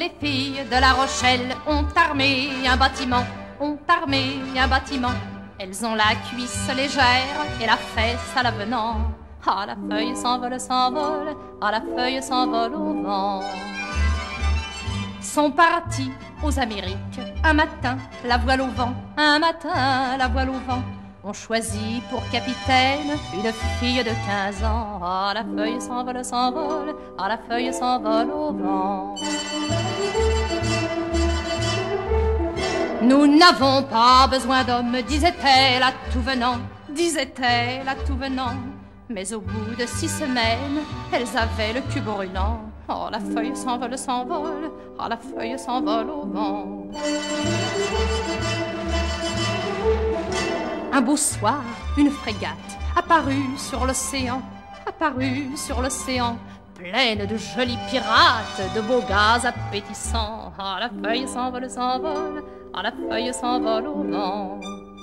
les filles de La Rochelle ont armé un bâtiment, ont armé un bâtiment. Elles ont la cuisse légère et la fesse à l'avenant. Ah, la feuille s'envole, s'envole, ah, la feuille s'envole au vent. Sont partis aux Amériques un matin, la voile au vent, un matin, la voile au vent. On choisit pour capitaine une fille de 15 ans. Ah, la feuille s'envole, s'envole, ah, la feuille s'envole au vent. Nous n'avons pas besoin d'hommes, disait-elle à tout venant, disait-elle à tout venant. Mais au bout de 6 semaines, elles avaient le cul brûlant. Oh, la feuille s'envole, s'envole, oh, la feuille s'envole au vent. Un beau soir, une frégate apparut sur l'océan, apparut sur l'océan, pleine de jolis pirates, de beaux gaz appétissants. Ah, la feuille s'envole, s'envole, ah, la feuille s'envole au vent.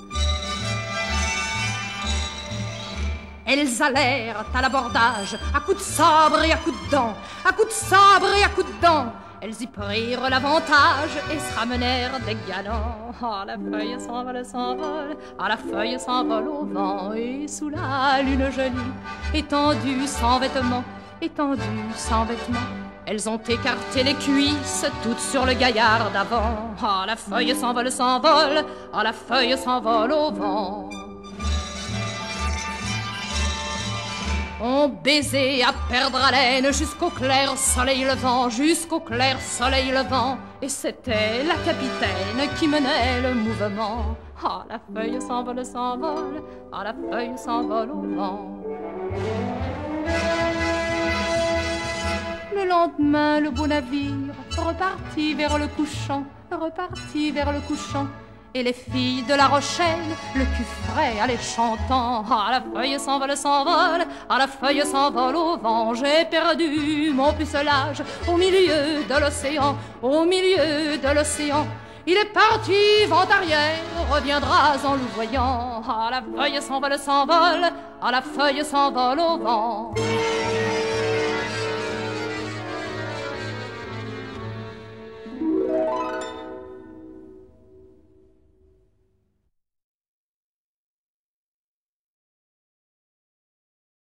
Elles allèrent à l'abordage, à coups de sabre et à coups de dents, à coups de sabre et à coups de dents. Elles y prirent l'avantage et se ramenèrent des galants. Ah, la feuille s'envole, s'envole, ah, la feuille s'envole au vent. Et sous la lune jolie, étendue sans vêtements, étendue sans vêtements, elles ont écarté les cuisses, toutes sur le gaillard d'avant. Ah, la feuille s'envole, s'envole, ah, la feuille s'envole au vent. On baisait à perdre haleine jusqu'au clair soleil levant, jusqu'au clair soleil levant. Et c'était la capitaine qui menait le mouvement. Ah, la feuille s'envole, s'envole, ah, la feuille s'envole au vent. Le lendemain, le beau navire repartit vers le couchant, repartit vers le couchant. Et les filles de La Rochelle, le cul frais, allaient chantant. Ah, la feuille s'envole, s'envole, ah, la feuille s'envole au vent. J'ai perdu mon pucelage au milieu de l'océan, au milieu de l'océan. Il est parti, vent arrière, reviendras en louvoyant. Ah, la feuille s'envole, s'envole, ah, la feuille s'envole au vent.